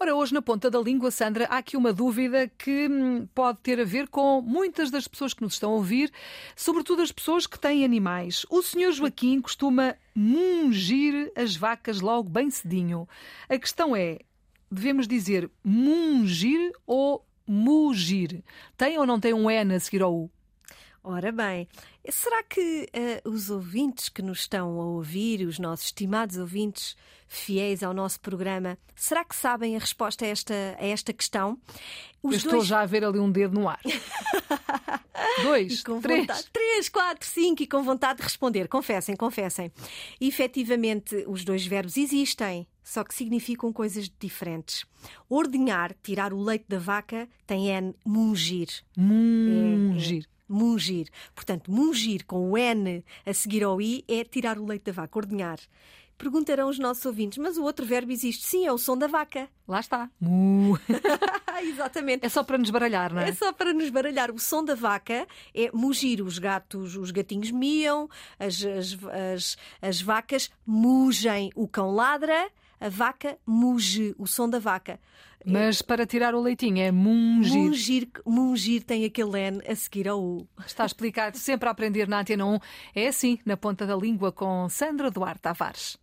Ora, hoje na ponta da língua, Sandra, há aqui uma dúvida que pode ter a ver com muitas das pessoas que nos estão a ouvir, sobretudo as pessoas que têm animais. O senhor Joaquim costuma mungir as vacas logo bem cedinho. A questão é, devemos dizer mungir ou mugir? Tem ou não tem um N a seguir ao U? Ora bem, será que os ouvintes que nos estão a ouvir, os nossos estimados ouvintes fiéis ao nosso programa, será que sabem a resposta a esta questão? Estou já a ver ali um dedo no ar. 2, 3. 3, 4, 5 e com vontade de responder. Confessem. E, efetivamente, os dois verbos existem, só que significam coisas diferentes. Ordenhar, tirar o leite da vaca, tem N, mungir. Mungir. Mungir. Portanto, mungir com o N a seguir ao I é tirar o leite da vaca, ordenhar. Perguntarão os nossos ouvintes, mas o outro verbo existe. Sim, é o som da vaca. Lá está. Mu. Exatamente. É só para nos baralhar, não é? É só para nos baralhar. O som da vaca é mugir. Os gatinhos miam, as vacas mugem. O cão ladra, a vaca muge. O som da vaca. Mas para tirar o leitinho é mungir. Mungir tem aquele N a seguir ao U. Está explicado, sempre a aprender na Antena 1. É assim, na ponta da língua, com Sandra Duarte Tavares.